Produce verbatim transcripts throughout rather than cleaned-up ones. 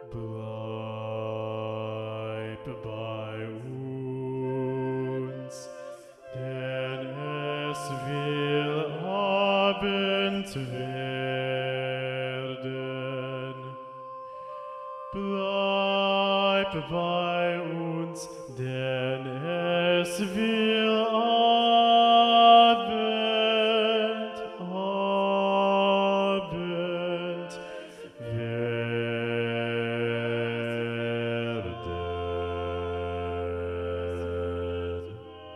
Bleib bei uns, denn es will Abend werden. Bleib bei uns, denn es will Abend, Abend werden.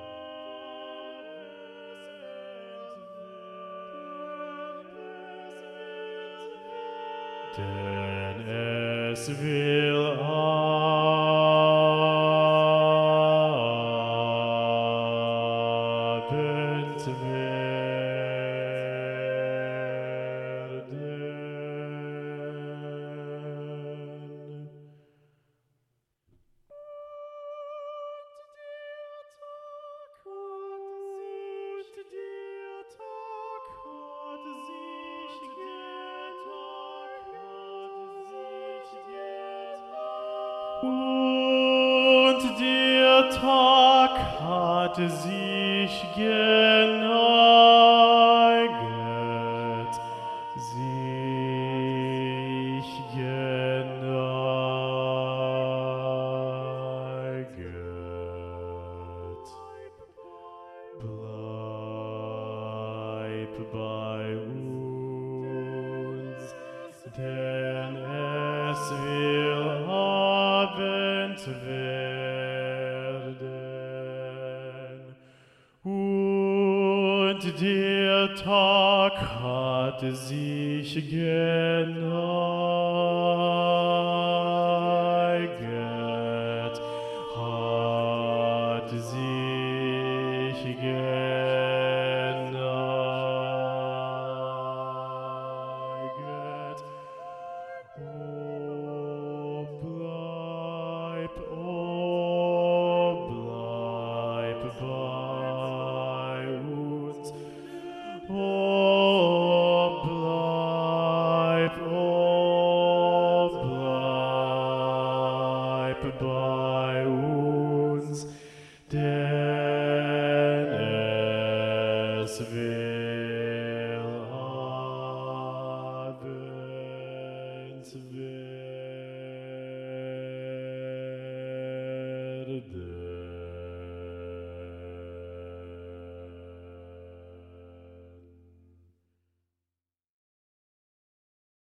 Denn es will Abend werden. Und der Tag hat sich geneigt, sich geneigt. Bleib bei uns, denn es will Abend werden. Und der Tag hat sich geneigt.